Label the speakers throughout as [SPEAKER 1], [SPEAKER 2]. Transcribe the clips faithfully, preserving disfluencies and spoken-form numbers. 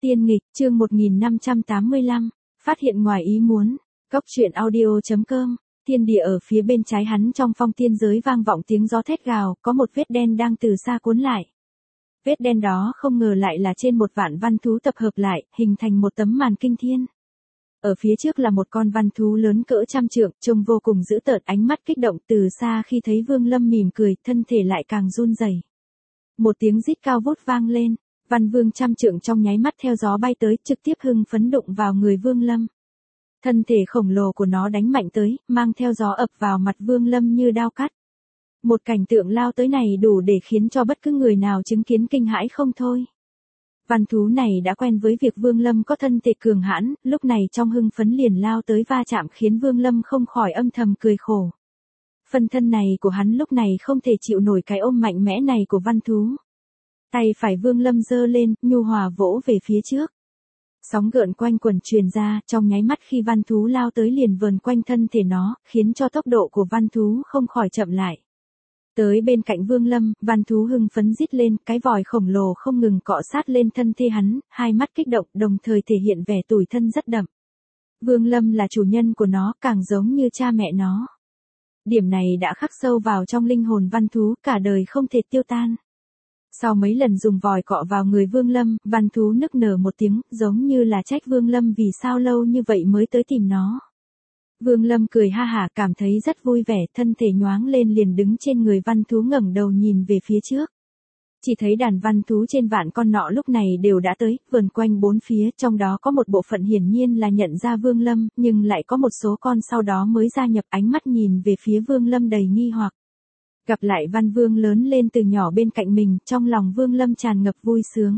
[SPEAKER 1] Tiên nghịch, chương một nghìn năm trăm tám mươi lăm, phát hiện ngoài ý muốn. Góc truyện audio.com. Thiên địa ở phía bên trái hắn trong phong tiên giới vang vọng tiếng gió thét gào, có một vết đen đang từ xa cuốn lại. Vết đen đó không ngờ lại là trên một vạn văn thú tập hợp lại, hình thành một tấm màn kinh thiên. Ở phía trước là một con văn thú lớn cỡ trăm trượng, trông vô cùng dữ tợn, ánh mắt kích động, từ xa khi thấy Vương Lâm mỉm cười, thân thể lại càng run rẩy. Một tiếng rít cao vút vang lên, Văn Vương trăm trượng trong nháy mắt theo gió bay tới, trực tiếp hưng phấn đụng vào người Vương Lâm. Thân thể khổng lồ của nó đánh mạnh tới, mang theo gió ập vào mặt Vương Lâm như đao cắt. Một cảnh tượng lao tới này đủ để khiến cho bất cứ người nào chứng kiến kinh hãi không thôi. Văn thú này đã quen với việc Vương Lâm có thân thể cường hãn, lúc này trong hưng phấn liền lao tới va chạm khiến Vương Lâm không khỏi âm thầm cười khổ. Phần thân này của hắn lúc này không thể chịu nổi cái ôm mạnh mẽ này của văn thú. Tay phải Vương Lâm giơ lên, nhu hòa vỗ về phía trước. Sóng gợn quanh quẩn truyền ra, trong nháy mắt khi văn thú lao tới liền vờn quanh thân thể nó, khiến cho tốc độ của văn thú không khỏi chậm lại. Tới bên cạnh Vương Lâm, văn thú hưng phấn rít lên, cái vòi khổng lồ không ngừng cọ sát lên thân thể hắn, hai mắt kích động đồng thời thể hiện vẻ tủi thân rất đậm. Vương Lâm là chủ nhân của nó, càng giống như cha mẹ nó. Điểm này đã khắc sâu vào trong linh hồn văn thú, cả đời không thể tiêu tan. Sau mấy lần dùng vòi cọ vào người Vương Lâm, văn thú nức nở một tiếng, giống như là trách Vương Lâm vì sao lâu như vậy mới tới tìm nó. Vương Lâm cười ha hả, cảm thấy rất vui vẻ, thân thể nhoáng lên liền đứng trên người văn thú ngẩng đầu nhìn về phía trước. Chỉ thấy đàn văn thú trên vạn con nọ lúc này đều đã tới, vờn quanh bốn phía, trong đó có một bộ phận hiển nhiên là nhận ra Vương Lâm, nhưng lại có một số con sau đó mới gia nhập, ánh mắt nhìn về phía Vương Lâm đầy nghi hoặc. Gặp lại Văn Vương lớn lên từ nhỏ bên cạnh mình, trong lòng Vương Lâm tràn ngập vui sướng.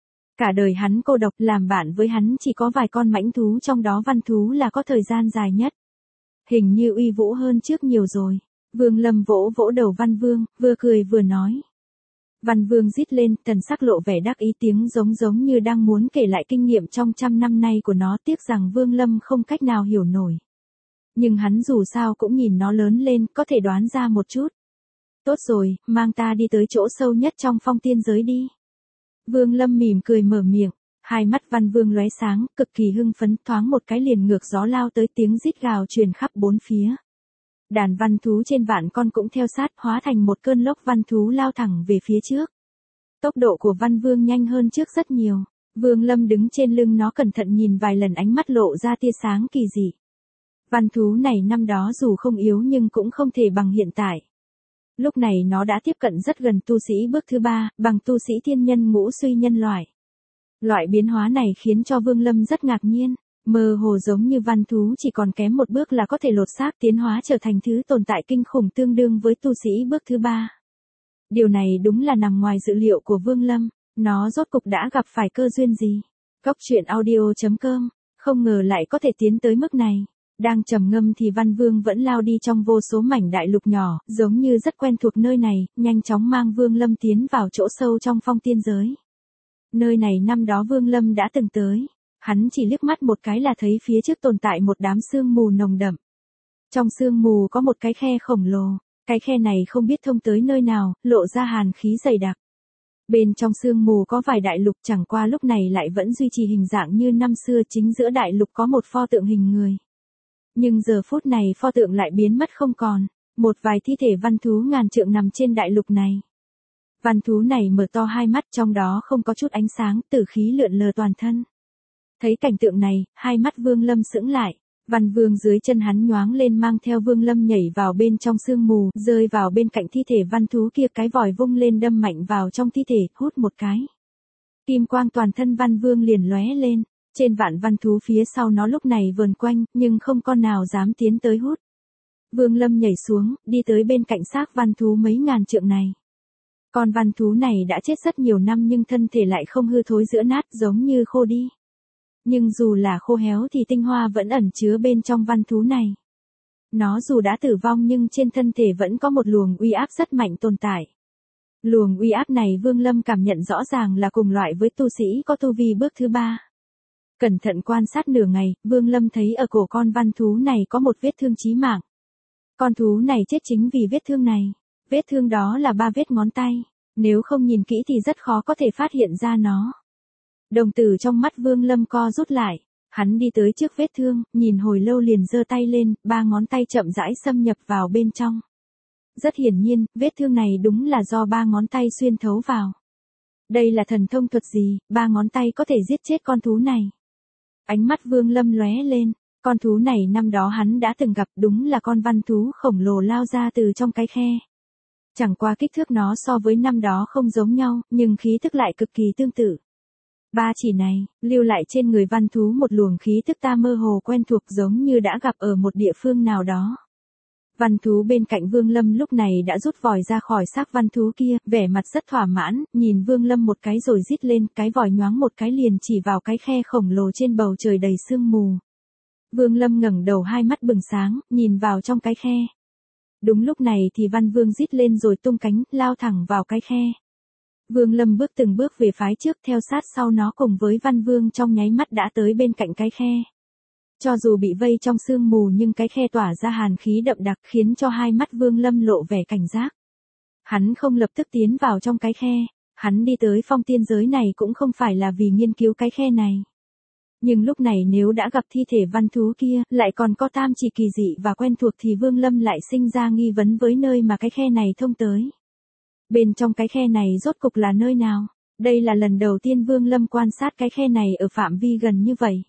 [SPEAKER 1] Cả đời hắn cô độc, làm bạn với hắn chỉ có vài con mãnh thú, trong đó văn thú là có thời gian dài nhất. Hình như uy vũ hơn trước nhiều rồi. Vương Lâm vỗ vỗ đầu Văn Vương, vừa cười vừa nói. Văn Vương rít lên, thần sắc lộ vẻ đắc ý, tiếng giống giống như đang muốn kể lại kinh nghiệm trong trăm năm nay của nó, tiếc rằng Vương Lâm không cách nào hiểu nổi. Nhưng hắn dù sao cũng nhìn nó lớn lên, có thể đoán ra một chút. Tốt rồi, mang ta đi tới chỗ sâu nhất trong phong tiên giới đi. Vương Lâm mỉm cười mở miệng, hai mắt Văn Vương lóe sáng, cực kỳ hưng phấn, thoáng một cái liền ngược gió lao tới, tiếng rít gào truyền khắp bốn phía. Đàn văn thú trên vạn con cũng theo sát, hóa thành một cơn lốc văn thú lao thẳng về phía trước. Tốc độ của Văn Vương nhanh hơn trước rất nhiều. Vương Lâm đứng trên lưng nó cẩn thận nhìn vài lần, ánh mắt lộ ra tia sáng kỳ dị. Văn thú này năm đó dù không yếu nhưng cũng không thể bằng hiện tại. Lúc này nó đã tiếp cận rất gần tu sĩ bước thứ ba, bằng tu sĩ thiên nhân ngũ suy nhân loại. Loại biến hóa này khiến cho Vương Lâm rất ngạc nhiên, mơ hồ giống như văn thú chỉ còn kém một bước là có thể lột xác tiến hóa trở thành thứ tồn tại kinh khủng tương đương với tu sĩ bước thứ ba. Điều này đúng là nằm ngoài dự liệu của Vương Lâm, nó rốt cục đã gặp phải cơ duyên gì. Góc truyện audio.com, không ngờ lại có thể tiến tới mức này. Đang trầm ngâm thì Văn Vương vẫn lao đi trong vô số mảnh đại lục nhỏ, giống như rất quen thuộc nơi này, nhanh chóng mang Vương Lâm tiến vào chỗ sâu trong phong tiên giới. Nơi này năm đó Vương Lâm đã từng tới, hắn chỉ liếc mắt một cái là thấy phía trước tồn tại một đám sương mù nồng đậm. Trong sương mù có một cái khe khổng lồ, cái khe này không biết thông tới nơi nào, lộ ra hàn khí dày đặc. Bên trong sương mù có vài đại lục, chẳng qua lúc này lại vẫn duy trì hình dạng như năm xưa, chính giữa đại lục có một pho tượng hình người. Nhưng giờ phút này pho tượng lại biến mất không còn, một vài thi thể văn thú ngàn trượng nằm trên đại lục này. Văn thú này mở to hai mắt, trong đó không có chút ánh sáng, tử khí lượn lờ toàn thân. Thấy cảnh tượng này, hai mắt Vương Lâm sững lại, Văn Vương dưới chân hắn nhoáng lên mang theo Vương Lâm nhảy vào bên trong sương mù, rơi vào bên cạnh thi thể văn thú kia, cái vòi vung lên đâm mạnh vào trong thi thể, hút một cái. Kim quang toàn thân Văn Vương liền lóe lên. Trên vạn văn thú phía sau nó lúc này vờn quanh, nhưng không con nào dám tiến tới hút. Vương Lâm nhảy xuống, đi tới bên cạnh xác văn thú mấy ngàn trượng này. Con văn thú này đã chết rất nhiều năm nhưng thân thể lại không hư thối rữa nát, giống như khô đi. Nhưng dù là khô héo thì tinh hoa vẫn ẩn chứa bên trong văn thú này. Nó dù đã tử vong nhưng trên thân thể vẫn có một luồng uy áp rất mạnh tồn tại. Luồng uy áp này Vương Lâm cảm nhận rõ ràng là cùng loại với tu sĩ có tu vi bước thứ ba. Cẩn thận quan sát nửa ngày, Vương Lâm thấy ở cổ con văn thú này có một vết thương chí mạng. Con thú này chết chính vì vết thương này. Vết thương đó là ba vết ngón tay. Nếu không nhìn kỹ thì rất khó có thể phát hiện ra nó. Đồng tử trong mắt Vương Lâm co rút lại. Hắn đi tới trước vết thương, nhìn hồi lâu liền giơ tay lên, ba ngón tay chậm rãi xâm nhập vào bên trong. Rất hiển nhiên, vết thương này đúng là do ba ngón tay xuyên thấu vào. Đây là thần thông thuật gì, ba ngón tay có thể giết chết con thú này. Ánh mắt Vương Lâm lóe lên, con thú này năm đó hắn đã từng gặp, đúng là con văn thú khổng lồ lao ra từ trong cái khe. Chẳng qua kích thước nó so với năm đó không giống nhau, nhưng khí thức lại cực kỳ tương tự. Ba chỉ này, lưu lại trên người văn thú một luồng khí thức ta mơ hồ quen thuộc giống như đã gặp ở một địa phương nào đó. Văn thú bên cạnh Vương Lâm lúc này đã rút vòi ra khỏi xác văn thú kia, vẻ mặt rất thỏa mãn, nhìn Vương Lâm một cái rồi rít lên, cái vòi nhoáng một cái liền chỉ vào cái khe khổng lồ trên bầu trời đầy sương mù. Vương Lâm ngẩng đầu hai mắt bừng sáng, nhìn vào trong cái khe. Đúng lúc này thì Văn Vương rít lên rồi tung cánh, lao thẳng vào cái khe. Vương Lâm bước từng bước về phái trước theo sát sau nó cùng với Văn Vương trong nháy mắt đã tới bên cạnh cái khe. Cho dù bị vây trong sương mù nhưng cái khe tỏa ra hàn khí đậm đặc khiến cho hai mắt Vương Lâm lộ vẻ cảnh giác. Hắn không lập tức tiến vào trong cái khe, hắn đi tới phong tiên giới này cũng không phải là vì nghiên cứu cái khe này. Nhưng lúc này nếu đã gặp thi thể văn thú kia, lại còn có tam chỉ kỳ dị và quen thuộc thì Vương Lâm lại sinh ra nghi vấn với nơi mà cái khe này thông tới. Bên trong cái khe này rốt cục là nơi nào? Đây là lần đầu tiên Vương Lâm quan sát cái khe này ở phạm vi gần như vậy.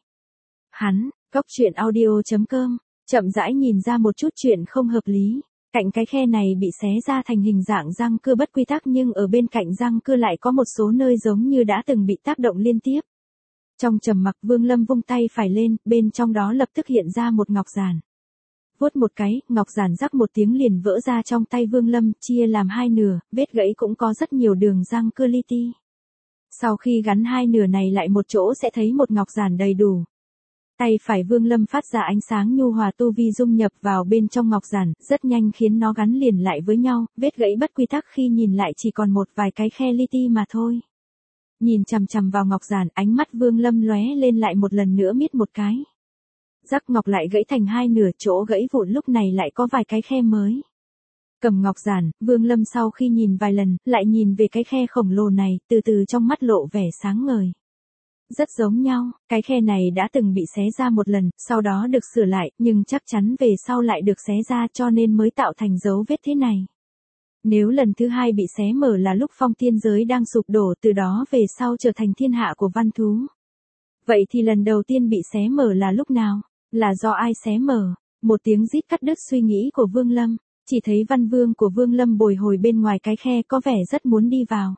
[SPEAKER 1] Hắn, Cốc Truyện Audio chấm com, chậm rãi nhìn ra một chút chuyện không hợp lý. Cạnh cái khe này bị xé ra thành hình dạng răng cưa bất quy tắc nhưng ở bên cạnh răng cưa lại có một số nơi giống như đã từng bị tác động liên tiếp. Trong trầm mặc Vương Lâm vung tay phải lên, bên trong đó lập tức hiện ra một ngọc giản. Vuốt một cái, ngọc giản rắc một tiếng liền vỡ ra trong tay Vương Lâm, chia làm hai nửa, vết gãy cũng có rất nhiều đường răng cưa li ti. Sau khi gắn hai nửa này lại một chỗ sẽ thấy một ngọc giản đầy đủ. Tay phải Vương Lâm phát ra ánh sáng nhu hòa tu vi dung nhập vào bên trong ngọc giản, rất nhanh khiến nó gắn liền lại với nhau, vết gãy bất quy tắc khi nhìn lại chỉ còn một vài cái khe li ti mà thôi. Nhìn chằm chằm vào ngọc giản, ánh mắt Vương Lâm lóe lên lại một lần nữa miết một cái. Rắc ngọc lại gãy thành hai nửa, chỗ gãy vụn lúc này lại có vài cái khe mới. Cầm ngọc giản, Vương Lâm sau khi nhìn vài lần, lại nhìn về cái khe khổng lồ này, từ từ trong mắt lộ vẻ sáng ngời. Rất giống nhau, cái khe này đã từng bị xé ra một lần, sau đó được sửa lại, nhưng chắc chắn về sau lại được xé ra cho nên mới tạo thành dấu vết thế này. Nếu lần thứ hai bị xé mở là lúc phong tiên giới đang sụp đổ, từ đó về sau trở thành thiên hạ của văn thú. Vậy thì lần đầu tiên bị xé mở là lúc nào? Là do ai xé mở? Một tiếng rít cắt đứt suy nghĩ của Vương Lâm, chỉ thấy Văn Vương của Vương Lâm bồi hồi bên ngoài cái khe có vẻ rất muốn đi vào.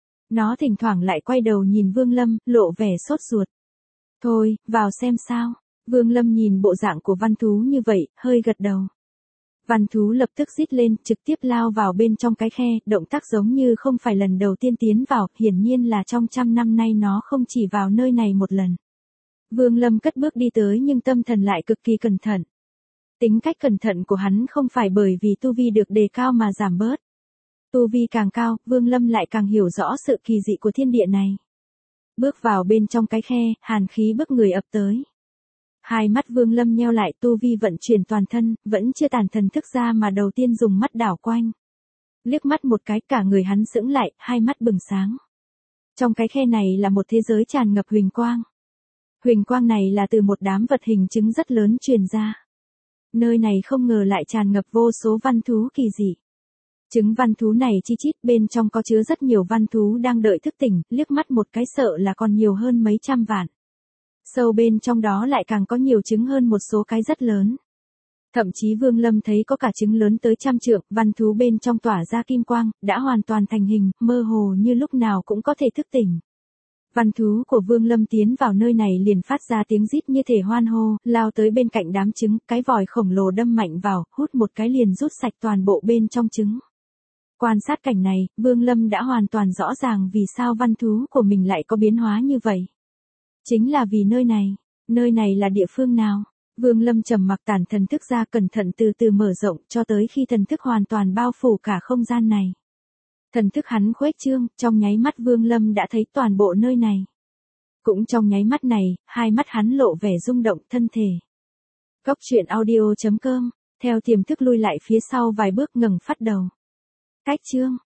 [SPEAKER 1] Nó thỉnh thoảng lại quay đầu nhìn Vương Lâm, lộ vẻ sốt ruột. Thôi, vào xem sao. Vương Lâm nhìn bộ dạng của văn thú như vậy, hơi gật đầu. Văn thú lập tức rít lên, trực tiếp lao vào bên trong cái khe, động tác giống như không phải lần đầu tiên tiến vào, hiển nhiên là trong trăm năm nay nó không chỉ vào nơi này một lần. Vương Lâm cất bước đi tới nhưng tâm thần lại cực kỳ cẩn thận. Tính cách cẩn thận của hắn không phải bởi vì tu vi được đề cao mà giảm bớt. Tu vi càng cao, Vương Lâm lại càng hiểu rõ sự kỳ dị của thiên địa này. Bước vào bên trong cái khe, hàn khí bức người ập tới. Hai mắt Vương Lâm nheo lại, tu vi vận chuyển toàn thân, vẫn chưa tản thần thức ra mà đầu tiên dùng mắt đảo quanh. Liếc mắt một cái cả người hắn sững lại, hai mắt bừng sáng. Trong cái khe này là một thế giới tràn ngập huỳnh quang. Huỳnh quang này là từ một đám vật hình chứng rất lớn truyền ra. Nơi này không ngờ lại tràn ngập vô số văn thú kỳ dị. Trứng văn thú này chi chít, bên trong có chứa rất nhiều văn thú đang đợi thức tỉnh, liếc mắt một cái sợ là còn nhiều hơn mấy trăm vạn. Sâu bên trong đó lại càng có nhiều trứng hơn một số cái rất lớn. Thậm chí Vương Lâm thấy có cả trứng lớn tới trăm trượng, văn thú bên trong tỏa ra kim quang, đã hoàn toàn thành hình, mơ hồ như lúc nào cũng có thể thức tỉnh. Văn thú của Vương Lâm tiến vào nơi này liền phát ra tiếng rít như thể hoan hô, lao tới bên cạnh đám trứng, cái vòi khổng lồ đâm mạnh vào, hút một cái liền rút sạch toàn bộ bên trong trứng. Quan sát cảnh này, Vương Lâm đã hoàn toàn rõ ràng vì sao văn thú của mình lại có biến hóa như vậy. Chính là vì nơi này, nơi này là địa phương nào? Vương Lâm trầm mặc tản thần thức ra, cẩn thận từ từ mở rộng cho tới khi thần thức hoàn toàn bao phủ cả không gian này. Thần thức hắn khuếch trương, trong nháy mắt Vương Lâm đã thấy toàn bộ nơi này. Cũng trong nháy mắt này, hai mắt hắn lộ vẻ rung động thân thể. Cốc Truyện Audio chấm com, theo tiềm thức lui lại phía sau vài bước ngẩng phát đầu. Cách chương